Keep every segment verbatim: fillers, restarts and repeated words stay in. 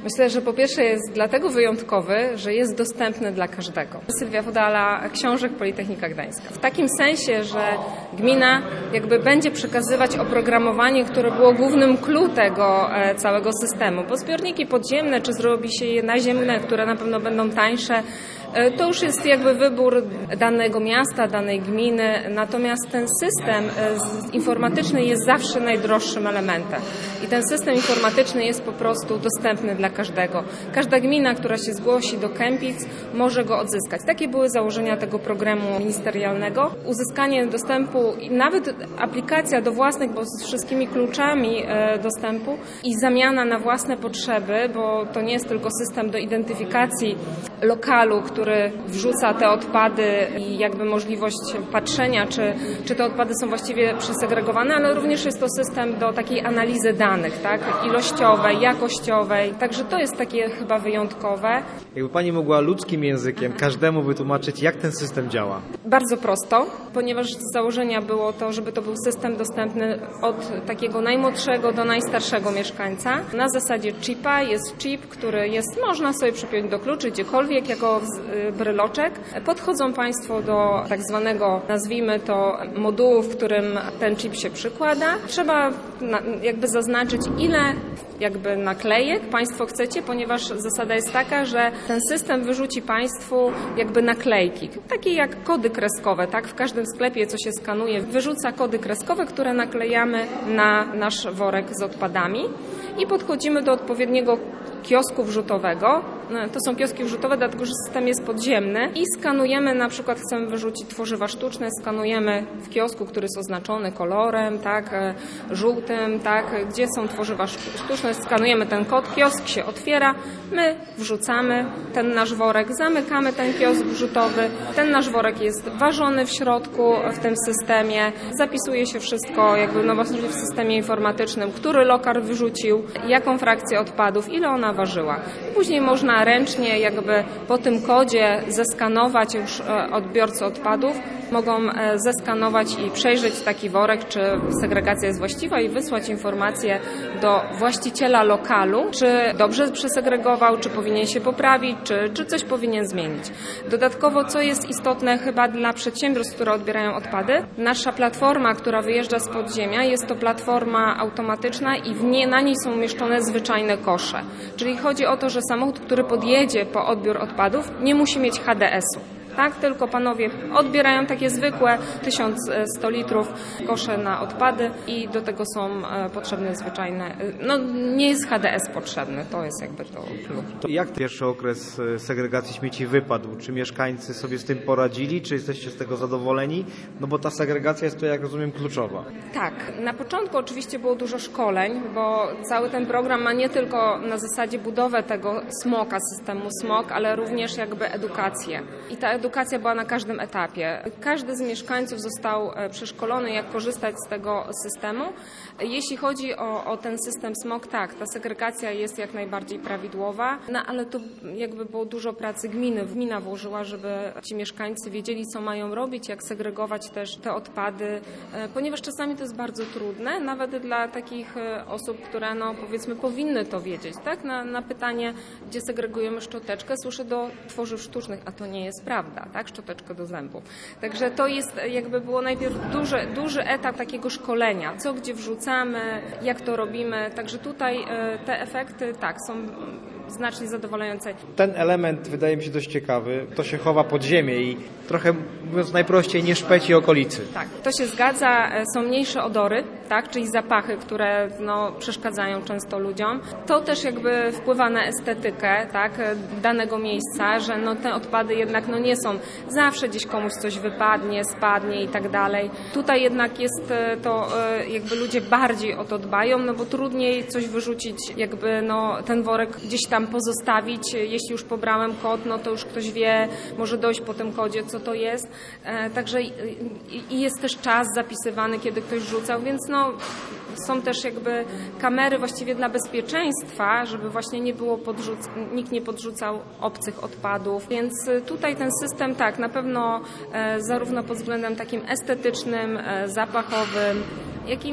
Myślę, że po pierwsze jest dlatego wyjątkowy, że jest dostępny dla każdego. Sylwia Fudala, Książek Politechnika Gdańska. W takim sensie, że gmina jakby będzie przekazywać oprogramowanie, które było głównym clou tego całego systemu. Bo zbiorniki podziemne, czy zrobi się je naziemne, które na pewno będą tańsze, to już jest jakby wybór danego miasta, danej gminy, natomiast ten system informatyczny jest zawsze najdroższym elementem i ten system informatyczny jest po prostu dostępny dla każdego. Każda gmina, która się zgłosi do Kempic, może go odzyskać. Takie były założenia tego programu ministerialnego. Uzyskanie dostępu i nawet aplikacja do własnych, bo z wszystkimi kluczami dostępu i zamiana na własne potrzeby, bo to nie jest tylko system do identyfikacji lokalu, który wrzuca te odpady i jakby możliwość patrzenia, czy, czy te odpady są właściwie przesegregowane, ale również jest to system do takiej analizy danych, tak, ilościowej, jakościowej. Także to jest takie chyba wyjątkowe. Jakby Pani mogła ludzkim językiem Aha. każdemu wytłumaczyć, jak ten system działa? Bardzo prosto, ponieważ z założenia było to, żeby to był system dostępny od takiego najmłodszego do najstarszego mieszkańca. Na zasadzie chipa jest chip, który jest, można sobie przypiąć do kluczy gdziekolwiek, jako bryloczek. Podchodzą Państwo do tak zwanego, nazwijmy to, modułu, w którym ten chip się przykłada. Trzeba na, jakby zaznaczyć, ile jakby naklejek Państwo chcecie, ponieważ zasada jest taka, że ten system wyrzuci Państwu jakby naklejki, takie jak kody kreskowe, tak? W każdym sklepie, co się skanuje, wyrzuca kody kreskowe, które naklejamy na nasz worek z odpadami i podchodzimy do odpowiedniego kiosku wrzutowego. To są kioski wrzutowe, dlatego że system jest podziemny i skanujemy, na przykład chcemy wyrzucić tworzywa sztuczne, skanujemy w kiosku, który jest oznaczony kolorem, tak, żółtym, tak, gdzie są tworzywa sztuczne, skanujemy ten kod, kiosk się otwiera, my wrzucamy ten nasz worek, zamykamy ten kiosk wrzutowy, ten nasz worek jest ważony w środku w tym systemie, zapisuje się wszystko jakby no właśnie w systemie informatycznym, który lokal wyrzucił, jaką frakcję odpadów, ile ona ważyła. Później można ręcznie jakby po tym kodzie zeskanować już odbiorcy odpadów, mogą zeskanować i przejrzeć taki worek, czy segregacja jest właściwa i wysłać informację do właściciela lokalu, czy dobrze przesegregował, czy powinien się poprawić, czy, czy coś powinien zmienić. Dodatkowo, co jest istotne chyba dla przedsiębiorstw, które odbierają odpady, nasza platforma, która wyjeżdża z podziemia, jest to platforma automatyczna i w nie, na niej są umieszczone zwyczajne kosze. Czyli chodzi o to, że samochód, który podjedzie po odbiór odpadów, nie musi mieć H D S-u. Tak, tylko panowie odbierają takie zwykłe tysiąc sto litrów kosze na odpady i do tego są potrzebne zwyczajne, no nie jest H D S potrzebny, to jest jakby to klucz. Jak pierwszy okres segregacji śmieci wypadł? Czy mieszkańcy sobie z tym poradzili, czy jesteście z tego zadowoleni? No bo ta segregacja jest to, jak rozumiem, kluczowa. Tak, na początku oczywiście było dużo szkoleń, bo cały ten program ma nie tylko na zasadzie budowę tego smoka, systemu smok, ale również jakby edukację. I ta edukacja była na każdym etapie. Każdy z mieszkańców został przeszkolony, jak korzystać z tego systemu. Jeśli chodzi o, o ten system smog, tak, ta segregacja jest jak najbardziej prawidłowa, no ale to jakby było dużo pracy gminy. Gmina włożyła, żeby ci mieszkańcy wiedzieli, co mają robić, jak segregować też te odpady, ponieważ czasami to jest bardzo trudne, nawet dla takich osób, które no powiedzmy powinny to wiedzieć, tak? Na, na pytanie, gdzie segregujemy szczoteczkę, słyszę do tworzyw sztucznych, a to nie jest prawda, tak? Szczoteczkę do zębów. Także to jest jakby było najpierw duży, duży etap takiego szkolenia, co gdzie wrzucamy, jak to robimy, także tutaj te efekty tak, są znacznie zadowalające. Ten element wydaje mi się dość ciekawy, to się chowa pod ziemię i trochę, mówiąc najprościej, nie szpeci okolicy. Tak, to się zgadza, są mniejsze odory, tak, czyli zapachy, które no, przeszkadzają często ludziom. To też jakby wpływa na estetykę, tak, danego miejsca, że no, te odpady jednak no, nie są, zawsze gdzieś komuś coś wypadnie, spadnie i tak dalej. Tutaj jednak jest to, jakby ludzie bardziej o to dbają, no bo trudniej coś wyrzucić, jakby no, ten worek gdzieś tam pozostawić, jeśli już pobrałem kod, no to już ktoś wie, może dojść po tym kodzie, co to jest. E, także i, i jest też czas zapisywany, kiedy ktoś rzucał, więc no są też jakby kamery właściwie dla bezpieczeństwa, żeby właśnie nie było podrzuc- nikt nie podrzucał obcych odpadów, więc tutaj ten system tak, na pewno e, zarówno pod względem takim estetycznym, e, zapachowym, jak i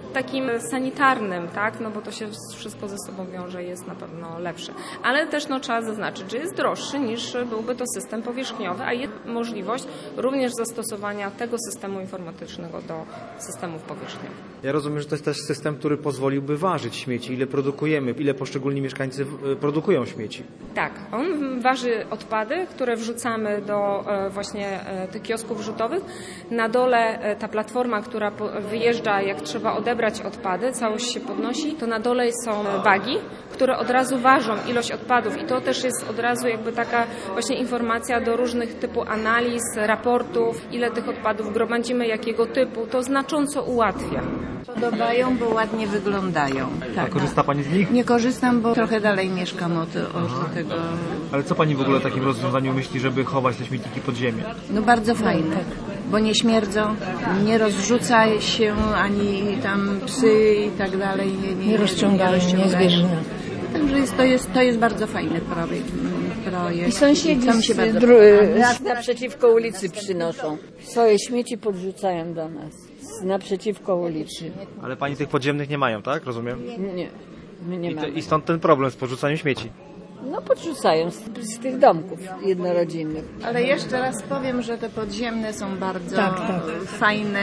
takim sanitarnym, tak, no bo to się wszystko ze sobą wiąże, jest na pewno lepsze. Ale też no, trzeba zaznaczyć, że jest droższy niż byłby to system powierzchniowy, a jest możliwość również zastosowania tego systemu informatycznego do systemów powierzchniowych. Ja rozumiem, że to jest też system, który pozwoliłby ważyć śmieci, ile produkujemy, ile poszczególni mieszkańcy produkują śmieci. Tak, on waży odpady, które wrzucamy do właśnie tych kiosków rzutowych. Na dole ta platforma, która wyjeżdża, jak trzeba odebrać odpady, całość się podnosi, to na dole są wagi, które od razu ważą ilość odpadów i to też jest od razu jakby taka właśnie informacja do różnych typu analiz, raportów, ile tych odpadów gromadzimy, jakiego typu, to znacząco ułatwia. Podobają, bo ładnie wyglądają. Tak. A korzysta Pani z nich? Nie korzystam, bo trochę dalej mieszkam od, od tego. Ale co Pani w ogóle o takim rozwiązaniu myśli, żeby chować te śmietniki pod ziemię? No bardzo fajne, bo nie śmierdzą, nie rozrzuca się ani tam psy i tak dalej. Nie, nie, nie rozciągają, nie, nie zwierzęta. Także jest, to, jest, to jest bardzo fajny projekt. projekt. I sąsiedzi Tam się z bardzo dru- naprzeciwko ulicy przynoszą. Swoje śmieci podrzucają do nas. Z naprzeciwko ulicy. Ale Pani tych podziemnych nie mają, tak? Rozumiem? Nie, my nie I, te, mamy. I stąd ten problem z podrzucaniem śmieci. No podrzucają z, z tych domków jednorodzinnych. Ale jeszcze raz powiem, że te podziemne są bardzo Tak, tak. fajne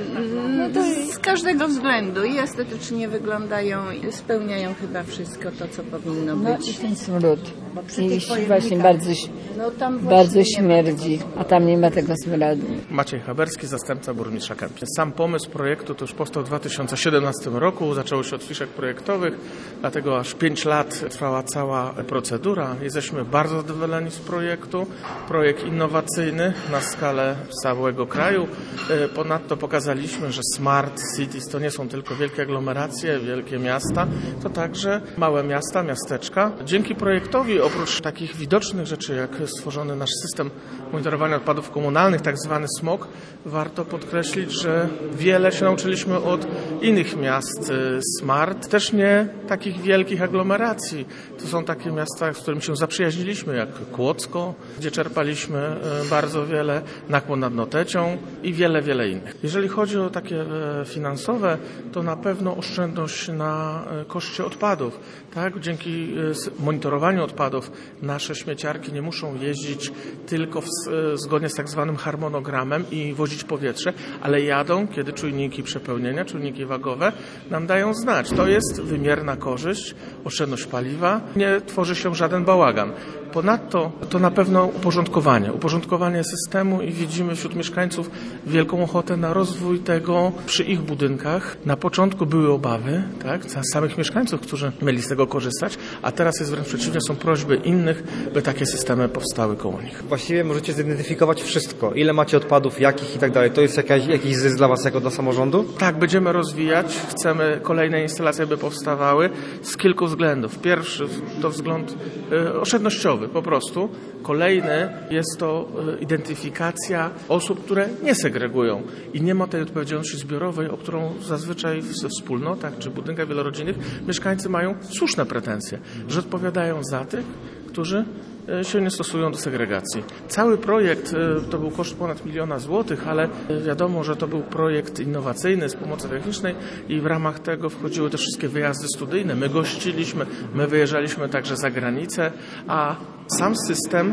no to z każdego względu i estetycznie wyglądają i spełniają chyba wszystko to, co powinno No być. i ten smród. I tych właśnie bardzo, No tam bardzo właśnie nie ma. śmierdzi, a tam nie ma tego smrodu. Maciej Haberski, zastępca burmistrza Kępin. Sam pomysł projektu to już powstał w dwa tysiące siedemnastym roku. Zaczęło się od fiszek projektowych, dlatego aż pięć lat trwała cała procedura. Jesteśmy bardzo zadowoleni z projektu. Projekt innowacyjny na skalę całego kraju. Ponadto pokazaliśmy, że smart cities to nie są tylko wielkie aglomeracje, wielkie miasta, to także małe miasta, miasteczka. Dzięki projektowi, oprócz takich widocznych rzeczy, jak stworzony nasz system monitorowania odpadów komunalnych, tak zwany smog, warto podkreślić, że wiele się nauczyliśmy od innych miast smart, też nie takich wielkich aglomeracji. To są takie miasta, z którymi się zaprzyjaźniliśmy, jak Kłodzko, gdzie czerpaliśmy bardzo wiele, Nakło nad Notecią i wiele, wiele innych. Jeżeli chodzi o takie finansowe, to na pewno oszczędność na koszcie odpadów. Tak? Dzięki monitorowaniu odpadów nasze śmieciarki nie muszą jeździć tylko w, zgodnie z tak zwanym harmonogramem i wozić powietrze, ale jadą, kiedy czujniki przepełnienia, czujniki wagowe nam dają znać. To jest wymierna korzyść, oszczędność paliwa, nie tworzy się żaden bałagan. Ponadto to na pewno uporządkowanie, uporządkowanie systemu i widzimy wśród mieszkańców wielką ochotę na rozwój tego przy ich budynkach. Na początku były obawy, tak, samych mieszkańców, którzy mieli z tego korzystać, a teraz jest wręcz przeciwnie, są prośby innych, by takie systemy powstały koło nich. Właściwie możecie zidentyfikować wszystko. Ile macie odpadów, jakich i tak dalej. To jest jakaś, jakiś zysk dla Was jako dla samorządu? Tak, będziemy rozwijać. Chcemy kolejne instalacje, by powstawały z kilku względów. Pierwszy to wzgląd y, oszczędnościowy po prostu. Kolejny jest to y, identyfikacja osób, które nie segregują i nie ma tej odpowiedzialności zbiorowej, o którą zazwyczaj w wspólnotach czy budynkach wielorodzinnych mieszkańcy mają słuszne pretensje, że odpowiadają za tych, którzy się nie stosują do segregacji. Cały projekt to był koszt ponad miliona złotych, ale wiadomo, że to był projekt innowacyjny z pomocy technicznej i w ramach tego wchodziły też wszystkie wyjazdy studyjne. My gościliśmy, my wyjeżdżaliśmy także za granicę, a sam system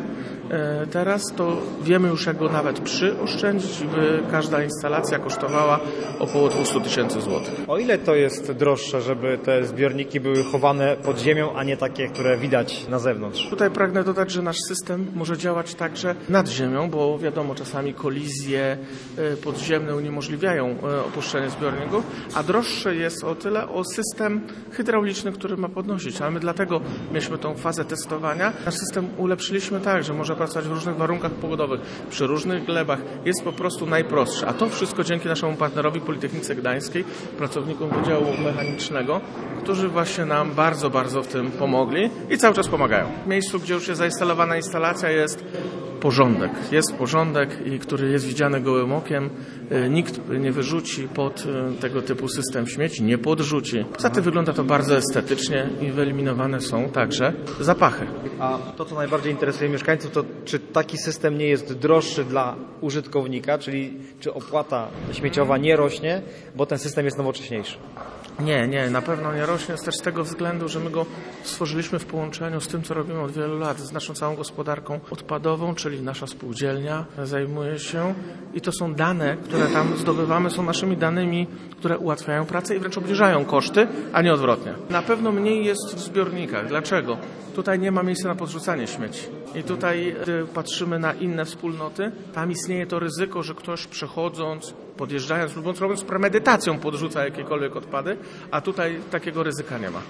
teraz to wiemy już, jak go nawet przyoszczędzić, by każda instalacja kosztowała około dwieście tysięcy złotych. O ile to jest droższe, żeby te zbiorniki były chowane pod ziemią, a nie takie, które widać na zewnątrz? Tutaj pragnę dodać, że nasz system może działać także nad ziemią, bo wiadomo, czasami kolizje podziemne uniemożliwiają opuszczenie zbiorników, a droższe jest o tyle o system hydrauliczny, który ma podnosić. A my dlatego mieliśmy tą fazę testowania. Nasz system ulepszyliśmy tak, że może pracować w różnych warunkach pogodowych, przy różnych glebach. Jest po prostu najprostszy. A to wszystko dzięki naszemu partnerowi Politechnice Gdańskiej, pracownikom Wydziału Mechanicznego, którzy właśnie nam bardzo, bardzo w tym pomogli i cały czas pomagają. W miejscu, gdzie już jest zainstalowana instalacja, jest porządek. Jest porządek, i który jest widziany gołym okiem. Nikt nie wyrzuci pod tego typu system śmieci, nie podrzuci. Poza tym wygląda to bardzo estetycznie i wyeliminowane są także zapachy. A to, co najbardziej interesuje mieszkańców, to czy taki system nie jest droższy dla użytkownika, czyli czy opłata śmieciowa nie rośnie, bo ten system jest nowocześniejszy? Nie, nie, na pewno nie rośnie, też z tego względu, że my go stworzyliśmy w połączeniu z tym, co robimy od wielu lat, z naszą całą gospodarką odpadową, czyli nasza spółdzielnia zajmuje się i to są dane, które tam zdobywamy, są naszymi danymi, które ułatwiają pracę i wręcz obniżają koszty, a nie odwrotnie. Na pewno mniej jest w zbiornikach. Dlaczego? Tutaj nie ma miejsca na podrzucanie śmieci. I tutaj, gdy patrzymy na inne wspólnoty, tam istnieje to ryzyko, że ktoś przechodząc, podjeżdżając lub robiąc z premedytacją podrzuca jakiekolwiek odpady, a tutaj takiego ryzyka nie ma.